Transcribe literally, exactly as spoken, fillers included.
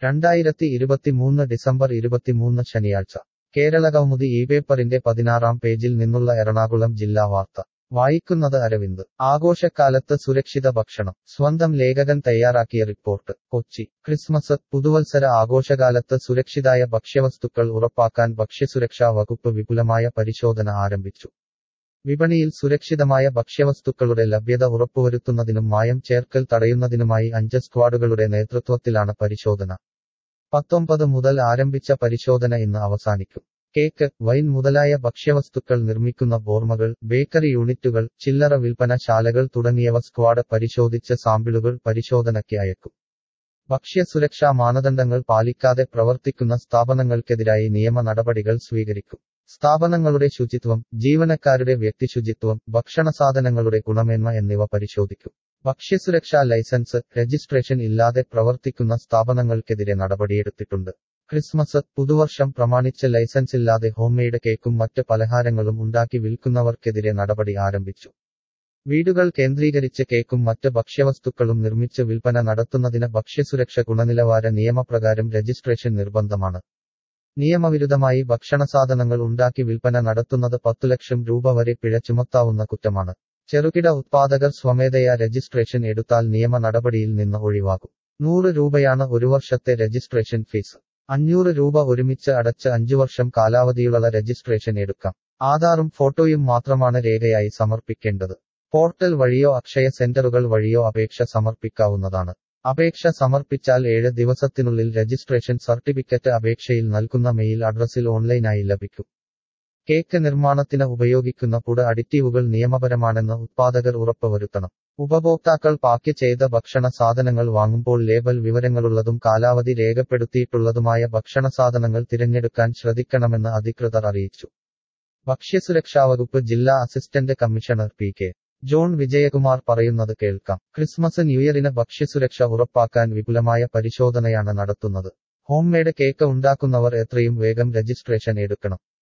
രണ്ടായിരത്തി ഇരുപത്തിമൂന്ന് ഡിസംബർ ഇരുപത്തിമൂന്ന് ശനിയാഴ്ച കേരളകൗമുദി ഈ പേപ്പറിന്റെ പതിനാറാം പേജിൽ നിന്നുള്ള എറണാകുളം ജില്ലാ വാർത്ത വായിക്കുന്നത് അരവിന്ദ്. ആഘോഷക്കാലത്ത് സുരക്ഷിത ഭക്ഷണം. സ്വന്തം ലേഖകൻ തയ്യാറാക്കിയ റിപ്പോർട്ട്. കൊച്ചി. ക്രിസ്മസ്, പുതുവത്സര ആഘോഷകാലത്ത് സുരക്ഷിതായ ഭക്ഷ്യവസ്തുക്കൾ ഉറപ്പാക്കാൻ ഭക്ഷ്യസുരക്ഷാ വകുപ്പ് വിപുലമായ പരിശോധന ആരംഭിച്ചു. വിപണിയിൽ സുരക്ഷിതമായ ഭക്ഷ്യവസ്തുക്കളുടെ ലഭ്യത ഉറപ്പുവരുത്തുന്നതിനും മായം ചേർക്കൽ തടയുന്നതിനുമായി അഞ്ച് സ്ക്വാഡുകളുടെ നേതൃത്വത്തിലാണ് പരിശോധന. പത്തൊമ്പത് മുതൽ ആരംഭിച്ച പരിശോധന ഇന്ന് അവസാനിക്കും. കേക്ക്, വൈൻ മുതലായ ഭക്ഷ്യവസ്തുക്കൾ നിർമ്മിക്കുന്ന ബോർമകൾ, ബേക്കറി യൂണിറ്റുകൾ, ചില്ലറ വിൽപ്പന ശാലകൾ തുടങ്ങിയവ സ്ക്വാഡ് പരിശോധിച്ച് സാമ്പിളുകൾ പരിശോധനയ്ക്ക് അയക്കും. ഭക്ഷ്യസുരക്ഷാ മാനദണ്ഡങ്ങൾ പാലിക്കാതെ പ്രവർത്തിക്കുന്ന സ്ഥാപനങ്ങൾക്കെതിരായി നിയമ നടപടികൾ സ്വീകരിക്കും. സ്ഥാപനങ്ങളുടെ ശുചിത്വം, ജീവനക്കാരുടെ വ്യക്തിശുചിത്വം, ഭക്ഷണസാധനങ്ങളുടെ ഗുണമേന്മ എന്നിവ പരിശോധിക്കും. ഭക്ഷ്യസുരക്ഷാ ലൈസൻസ്, രജിസ്ട്രേഷൻ ഇല്ലാതെ പ്രവർത്തിക്കുന്ന സ്ഥാപനങ്ങൾക്കെതിരെ നടപടിയെടുത്തിട്ടുണ്ട്. ക്രിസ്മസ്, പുതുവർഷം പ്രമാണിച്ച് ലൈസൻസില്ലാതെ ഹോംമെയ്ഡ് കേക്കും മറ്റ് പലഹാരങ്ങളും ഉണ്ടാക്കി വിൽക്കുന്നവർക്കെതിരെ നടപടി ആരംഭിച്ചു. വീടുകൾ കേന്ദ്രീകരിച്ച് കേക്കും മറ്റ് ഭക്ഷ്യവസ്തുക്കളും നിർമ്മിച്ച് വിൽപ്പന നടത്തുന്നതിന് ഭക്ഷ്യസുരക്ഷ ഗുണനിലവാര നിയമപ്രകാരം രജിസ്ട്രേഷൻ നിർബന്ധമാണ്. നിയമവിരുദ്ധമായി ഭക്ഷണസാധനങ്ങൾ ഉണ്ടാക്കി വിൽപ്പന നടത്തുന്നത് പത്തു ലക്ഷം രൂപ വരെ പിഴ ചുമത്താവുന്ന കുറ്റമാണ്. ചെറുകിട ഉത്പാദകർ സ്വമേധയാ രജിസ്ട്രേഷൻ എടുത്താൽ നിയമ നടപടിയിൽ നിന്ന് ഒഴിവാകും. നൂറ് രൂപയാണ് ഒരു വർഷത്തെ രജിസ്ട്രേഷൻ ഫീസ്. അഞ്ഞൂറ് രൂപ ഒരുമിച്ച് അടച്ച് അഞ്ചു വർഷം കാലാവധിയുള്ള രജിസ്ട്രേഷൻ എടുക്കാം. ആധാറും ഫോട്ടോയും മാത്രമാണ് രേഖയായി സമർപ്പിക്കേണ്ടത്. പോർട്ടൽ വഴിയോ അക്ഷയ സെന്ററുകൾ വഴിയോ അപേക്ഷ സമർപ്പിക്കാവുന്നതാണ്. അപേക്ഷ സമർപ്പിച്ചാൽ ഏഴ് ദിവസത്തിനുള്ളിൽ രജിസ്ട്രേഷൻ സർട്ടിഫിക്കറ്റ് അപേക്ഷയിൽ നൽകുന്ന മെയിൽ അഡ്രസ്സിൽ ഓൺലൈനായി ലഭിക്കും. കേക്ക് നിർമ്മാണത്തിന് ഉപയോഗിക്കുന്ന പുഡ് അഡിറ്റീവുകൾ നിയമപരമാണെന്ന് ഉത്പാദകർ ഉറപ്പുവരുത്തണം. ഉപഭോക്താക്കൾ പാക്ക് ചെയ്ത ഭക്ഷണ സാധനങ്ങൾ വാങ്ങുമ്പോൾ ലേബൽ വിവരങ്ങളുള്ളതും കാലാവധി രേഖപ്പെടുത്തിയിട്ടുള്ളതുമായ ഭക്ഷണ സാധനങ്ങൾ തിരഞ്ഞെടുക്കാൻ ശ്രദ്ധിക്കണമെന്ന് അധികൃതർ അറിയിച്ചു. ഭക്ഷ്യസുരക്ഷാവകുപ്പ് ജില്ലാ assistant commissioner P K John Vijayakumar പറയുന്നത് കേൾക്കാം. ക്രിസ്മസ് ന്യൂഇയറിന് ഭക്ഷ്യസുരക്ഷ ഉറപ്പാക്കാൻ വിപുലമായ പരിശോധനയാണ് നടത്തുന്നത്. ഹോംമെയ്ഡ് കേക്ക് ഉണ്ടാക്കുന്നവർ എത്രയും വേഗം രജിസ്ട്രേഷൻ എടുക്കണം.